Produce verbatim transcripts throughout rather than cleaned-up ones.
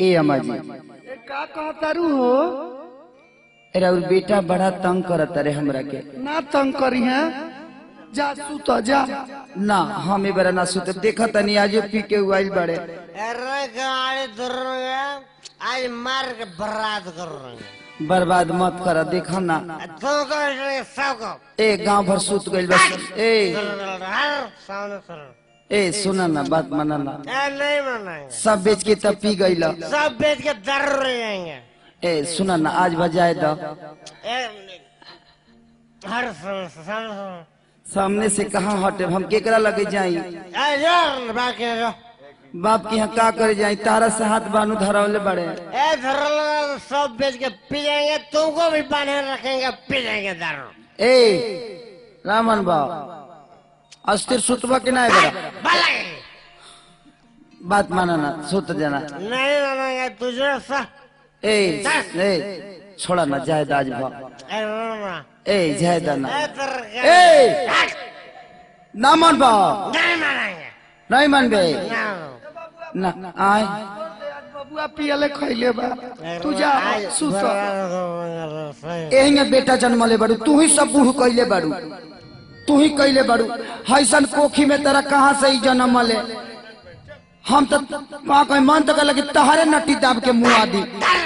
ए अम्मा जी ए का कहतारू हो अरे और बेटा बड़ा तंग करत रे हमरा के ना तंग करी है जा सुत जा ना हम ए बरा ना सुत देखा तनी आज पी के उइल बड़े अरे गाड़ी दूर आज मार के बर्बाद कर रहे हैं बर्बाद मत कर देखा ना तो को सब को ए गांव भर सुत गइल बस ए हर सामने सर ए सुना ना बात माना ना ए नहीं मनाएंगे सब बेच के तब पी गइल सब बेच के दर रहेंगे ए सुना ना आज बजाए द ए हर सामने सामने से कहाँ हटे हम केकरा लगे जाई ए यार बाकी जो बाप के यहाँ का करे जाई तारा से हाथ बानू धरावले बड़े ए धरल सब बेच के पी जाएंगे तुमको भी बांधे रखेंगे पी जाएंगे दारू ए रामन बा अस्थिर सुतवा के ना बड़ा बालागे बात माना ना सुत जाना नहीं मानेंगे तुझे सा ए ए छोड़ा ना जाए दाज भा ए रोना ए जाए दाना ए तर ए ना मन बा नहीं मानेंगे नहीं मन बे ना ना आए बबुआ पियले खइले बा तू जा सुत एहिंगे बेटा जन्मले बड़ू तू ही सब बूढ़ कइले बड़ू तू ही कइले बड़ू हैसन कोखी में तेरा कहाँ से ही जन्म ले हम तो वहाँ कोई मन तो लगे तहारे नटी दाब के मुँह आदि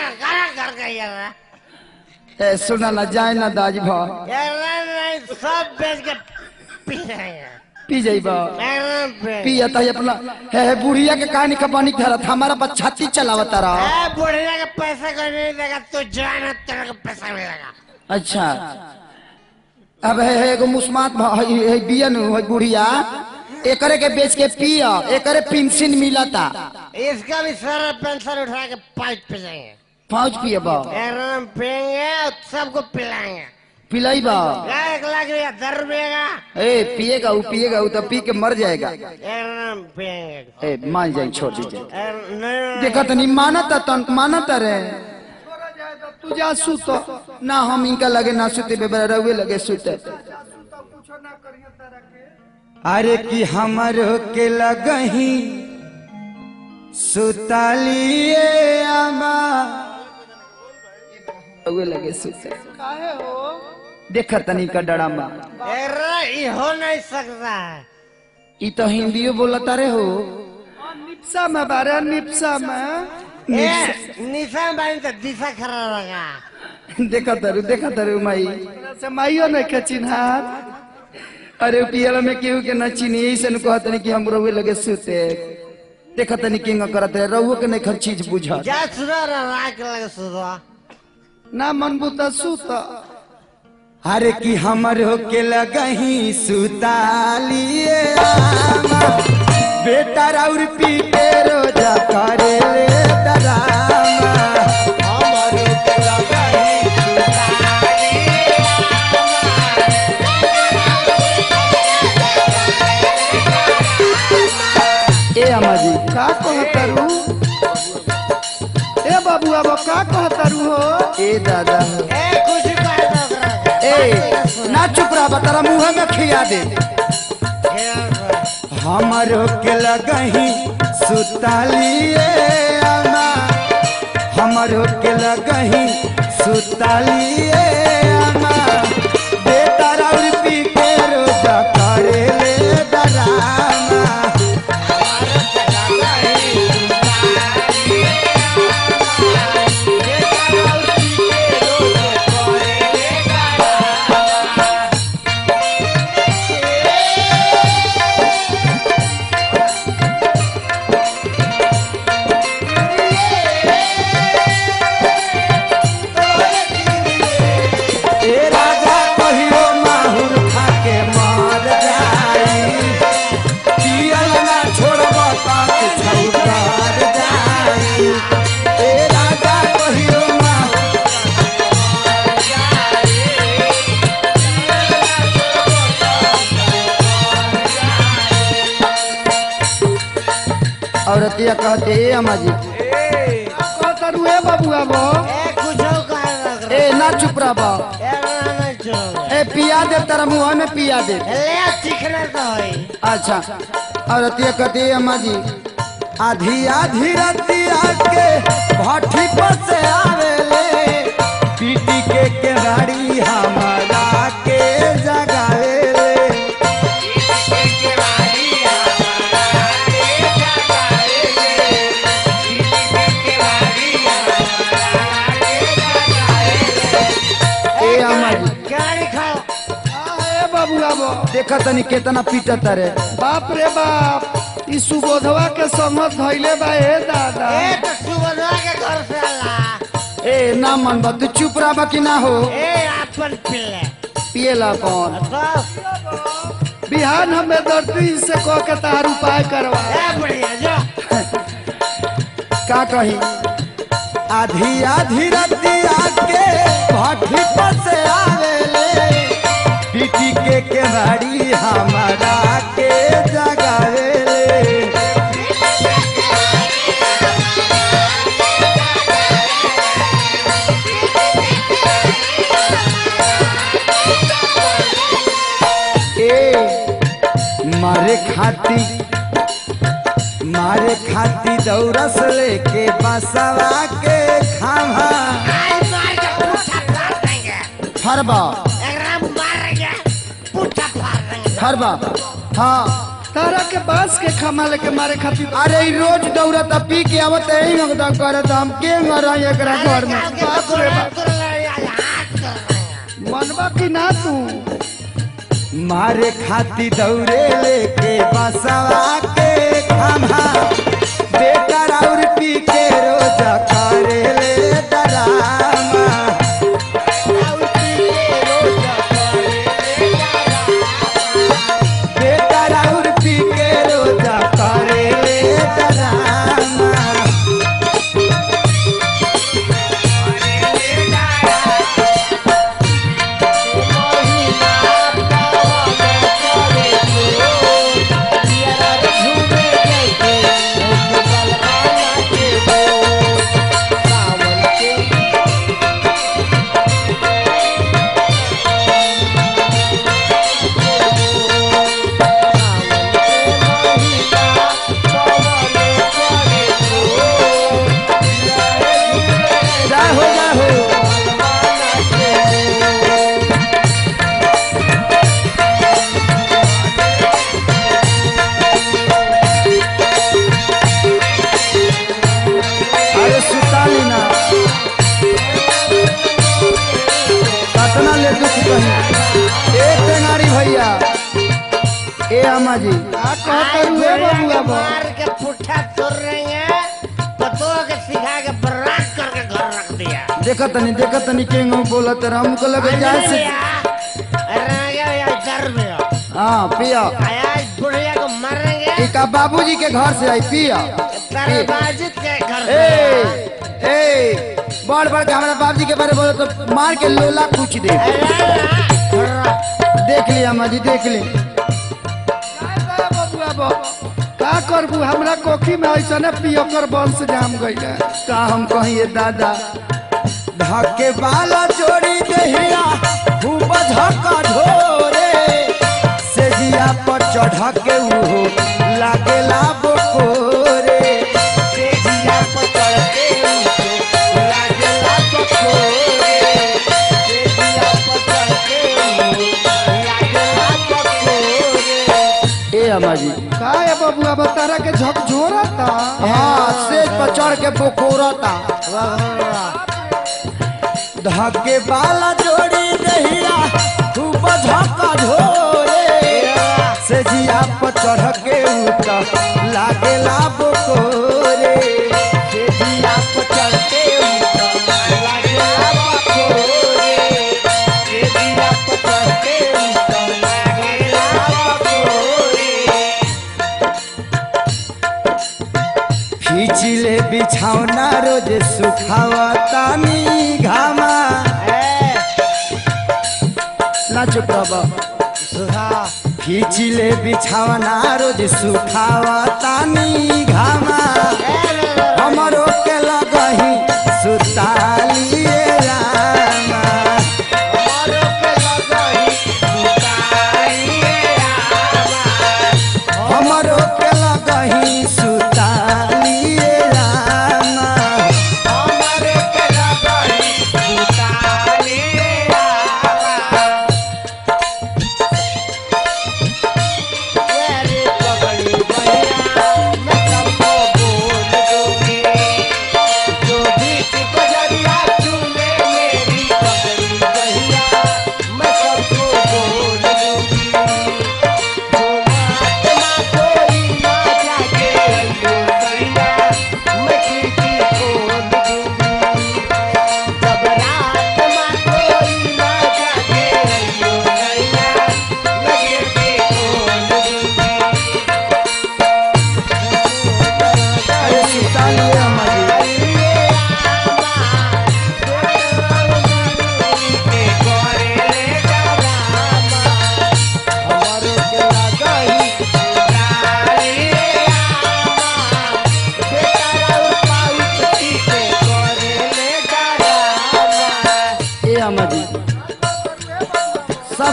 ए सुना ना जाए ना दाज भा सब बेच के पी जाएंगे पी जाइबा एकदम पे पिया ताई अपना है, है बुढ़िया के कहानी कपानी धरत हमारा बच्चा छाती चलावता रहा ए बुढ़िया का पैसा कोई नहीं देगा तू जाना तेरे को पैसा मिलेगा अच्छा अब है है एगो मुस्मात भाई है बियन है बुढ़िया एकरे के बेच के पिया एकरे पेंशन मिलता इसका भी सारा पेंशन उठा के पाइप पे जाएंगे पाँच पिया बा एकदम पियेंगे और सबको पिलाएंगे पिलाई बा एक लाख रुपया दर रुपया ए पिएगा वो पिएगा वो तो पी के मर जाएगा एकदम पियेंगे ए मान जाए छोड़ दीजिए एकदम नहीं देखा तो नहीं मानता तन मानता रे तू जा सुत ना हम इनका लगे ना सुते बेबरा रहुए लगे सुते अरे कि हमरो के लगही सुतालिए आमा रहुए लगे सुते काहे हो देखा तनी का डरामा अरे ये हो नहीं सकता है ई तो हिंदियो बोलता रे हो निप्सा में बारे निप्सा में ए निशान बानी तो दिशा खराब लगा देखा तरु देखा तरु माई से माइयो नहीं के चिन्हार अरे पियल में केहू के न चीनी ऐसे न कहत नहीं कि हम रहुए लगे सुते देखा तनी किंग करत रहे रहुए के नहीं खर चीज बुझा जा सुना ना राख लगे सुना ना मन बुता सुत अरे कि हमरो के लगही सुतालिए आमा बेटा राउर पी के रोजा करे ले डरामा हमरो के लगही सुतालिए ए अम्मा जी का कहतारू ए बाबुआ बा का कहतारू हो ए दादा ए कुछ कर दो ए ना चुप रहा तारा मुंह में खिया दे हमरो के लगही सुतालिए आमा हमरो के लगही सुतालिए आमा बेटा राउर पी के रोजा करे ले डरामा ए राजा कहियो माहुर खाके मर जाई पियल ना छोड़ब तक छौकर जाई ए राजा कहियो माहुर औरतिया कहते ए अम्मा जी कहतारू ए बाबुआ बा ए कुछ कर दो ए ना चुप रहा बा ए ना चलो ए पिया दे तारा मुंह में पिया दे ले सीखना तो है अच्छा औरतिया कहते ए अम्मा जी आधी आधी रातिया के देखा तनी केतना पीटा तारे। बाप रे बाप ई सुबोधवा के संगत धइले बा ए दादा। ए तो सुबोधवा के घर से आला। ए ना मन बा तू चुप रहा कि ना हो। ए अपन पिले पिएला कौन बिहान हमें दर्दी से कह के तार उपाय करवा। ए बढ़िया जो का कही आधी आधी रतिया के भट्टी पर से आवेले पीटी के केवाड़ी हमारा के जगावेले। ए मारे खाती मारे खाती दौरस लेके बसवा के खावा आज मार के पूछा फाड़ देंगे। फरबा एकदम मारेंगे पूछा फाड़ देंगे। फरबा हाँ तारा के बांस के खमा लेके मारे खातिर। अरे ई रोज दौड़त पी के आवत यही मगदा करत हम के मरा एकरा घर में। बाप रे बाप मनवा की ना तू मारे खाती दौड़े लेके बसवा के खावा बेटा और पी के रोज करे ले डरामा। बेटा और पी के रोज करे ले डरामा। अम्मा जी मार के पुट्ठा तोड़ रहे हैं पतो के सिखा के बर्बाद करके घर रख दिया। देखा तनी देखा तनी के बोलत रहा हमको लगे जाए से हाँ पिया बुढ़िया को मारेंगे। का बाबूजी के घर से आई पिया के घर ए ए बड़ बड़ हमारा बाबूजी के बारे बोले तो मार के लोला कुछ दे। देख लिया अम्मा जी देख ली का करबू हमरा कोखी में ऐसा न पियोकर वंश जाम गई है। का हम कहिए दादा धके वाला जोड़ी देहिया खूब धक्का ढोरे से जिया पर चढ़ के उहो लागेला बकोरे से जिया पर चढ़ के उहो लागेला बकोरे से जिया पर चढ़ के उहो लागेला बकोरे। ए अम्मा जी का है बबुआ बतारा के झकझोरता। हाँ सेज पर चढ़ के बकोरता धके वाला जोड़ी दहिया खूब धक्का ढोरे से जिया पर चढ़ के उतर लागेला बकोरे से जिया पर चढ़ के उतर लागेला बकोरे से जिया पर चढ़ के उतर लागेला बकोरे। खींचिले बिछौना रोज सुखावतानी घामा ना चुप रह खींचिले बिछौना रोज सुखावतानी घामा हमरो के लगही सुतालिए रामा हमरो के लगही सुतालिए रामा हमरो के लगही सुतालिए रामा हमरो के लगही सुतालिए रामा। पकड़ी भैया मैं सबको बोल दूंगी।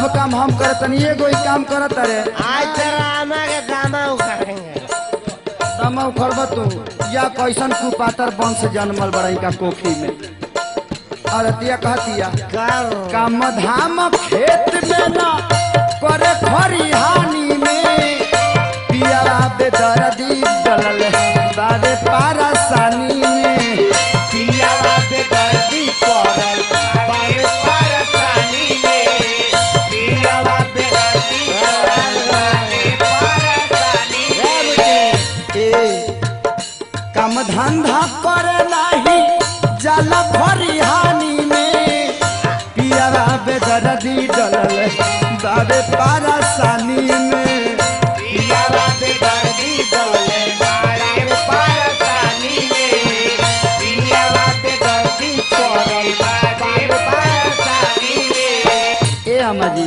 सब काम हम करतनी एगो ही काम करत रे आज तेरा आमा के दामा उखाड़ेंगे तमा उखड़ब तू या कैसन कुपातर वंश जन्मल बड़ई का कोखी में अरतिया कहतिया कर काम धाम खेत में ना करे खरिहानी में पिया बेदर्दी डलल बारे पारसानी में पिया बेदर्दी पड़ल बारे पारसानी में पिया बेदर्दी पड़ल बारे पारसानी में ए काम धंधा करे नाही जल खरिहानी में पिया बेदर्दी डलल बारे पारसानी में पिया बेदर्दी डलल बारे पारसानी में पिया बेदर्दी पड़ल बारे पारसानी में ए अम्मा जी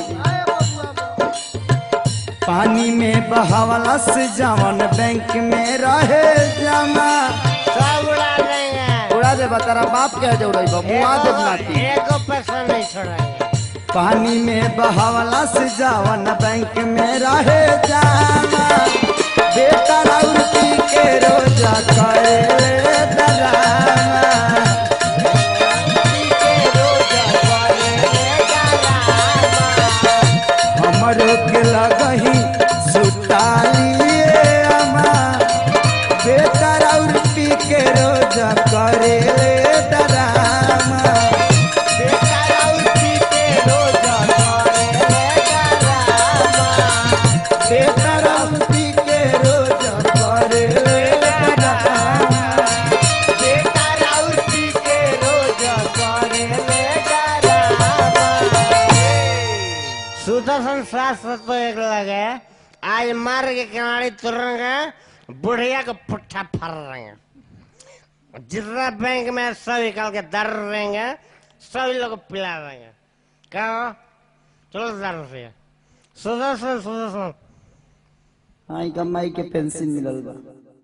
पानी में बहावला से जवन बैंक में रहे जमा सब उड़ा देंगे उड़ा दे बता बाप के जो रही मुआ दे नाती एको पैसा नहीं छोड़ेंगे पानी में बहावला से जवन बैंक में रहे जमा बेटा राउर पी के रोजा करे डरामा हमरो के लगही सुतालिए अम्मा बेटा राउर पी के रोजा करे डरामा बेटा राउर पी के रोजा करे डरामा बेटा राउर पी के रोजा करे डरामा बेटा राउर पी के रोजा करे डरामा सुदर्शन शास्त्र तो एक लगे आज मार के किनारे तुरेंगे बुढ़िया को पुट्ठा फर रहेंगे जितना बैंक में सब निकाल के दर रहेंगे सभी लोग को पिला देंगे क्या हो? चलो दर से सुदर्शन सुदर्शन आई कमाई के पेंशन मिलल बा